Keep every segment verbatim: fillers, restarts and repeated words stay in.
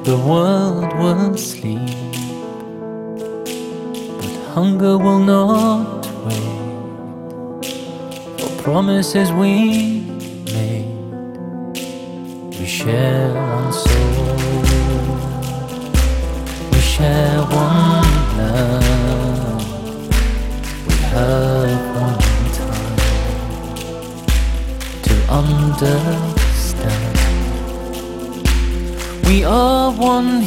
The world will sleep, but hunger will not wait. For promises we made, we share one soul, we share one love, we have one time to understand. We are one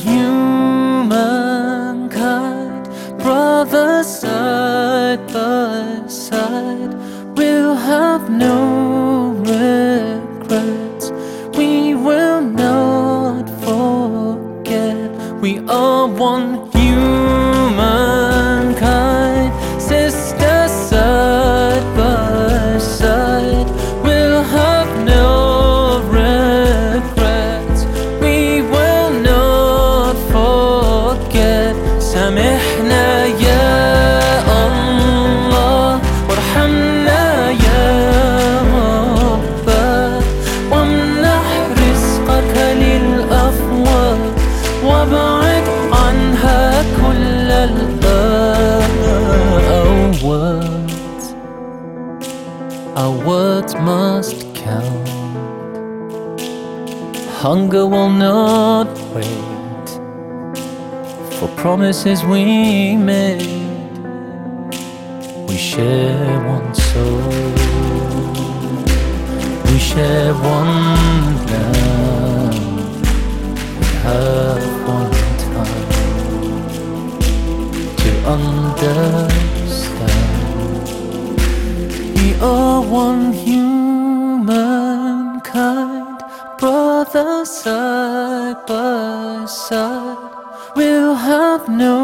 humankind, brothers side by side. We'll have no regrets, we will not forget. We are one humankind, sisters side by side. We'll have no سامحنا يا الله وارحمنا يا رب وامنح رزقك للأفواه وابعد عنها كل الباب. Our words, our words must count. Hunger will not wait. For promises we made, we share one soul, we share one love, we have one time to understand. We are one humankind, brothers side by side. We'll have no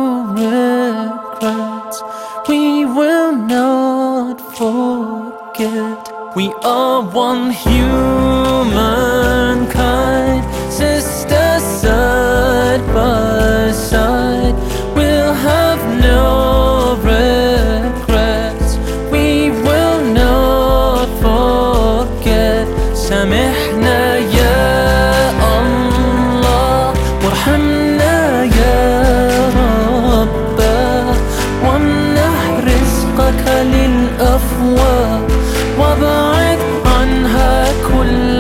regrets, we will not forget. We are one humankind, sisters side by side. We'll have no regrets, we will not forget. سامحنا يا الله وارحمنا للأفواه وابعد عنها كل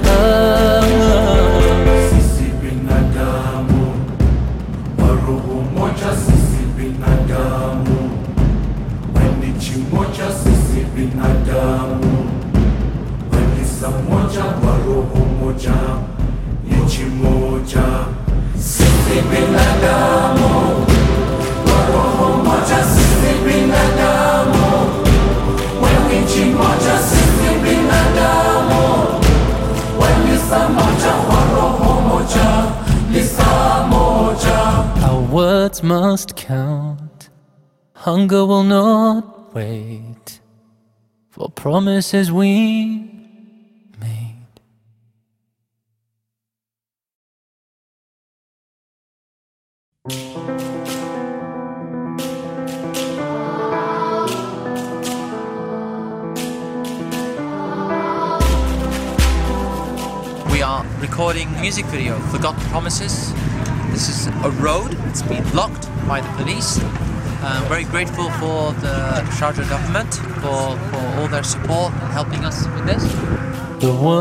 الهام. Sisi binadamu wa roho moja, sisi binadamu wa nchi moja, sisi binadamu wa kanisa moja, wa roho moja, nchi moja. Sisi binadamu wa roho moja, sisi binadamu nchi moja, sisi binadamu wa kanisa moja, wa roho moja, kanisa moja. Our words must count, hunger will not wait. For promises we made. We are recording a music video, Forgotten Promises. This is a road, it's been blocked by the police. I'm very grateful for the Sharjah government for, for all their support and helping us with this. The